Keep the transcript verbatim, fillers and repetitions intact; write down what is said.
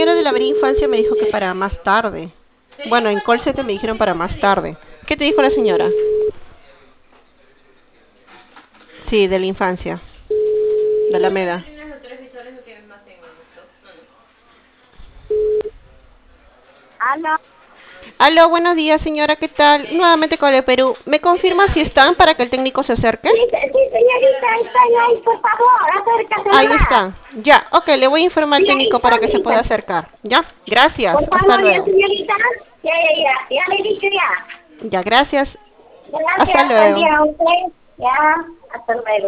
señora de la Avenida Infancia me dijo que para más tarde. Bueno, en call center me dijeron para más tarde. ¿Qué te dijo la señora? Sí, de la infancia. De Alameda. Aló. Aló, buenos días, señora, ¿qué tal? Nuevamente con el Perú. ¿Me confirma si están para que el técnico se acerque? Sí, sí, señorita, estoy ahí, por favor, acércase Ahí nomás. están. Ya, ok, le voy a informar al Sí, ahí técnico está para que se ahorita. pueda acercar. Ya, Por gracias. Hasta favor, ya, luego. señorita. Ya, ya, ya, ya le he dicho ya. Ya, gracias. Hasta Gracias, buen luego. día a usted. Ya, hasta luego.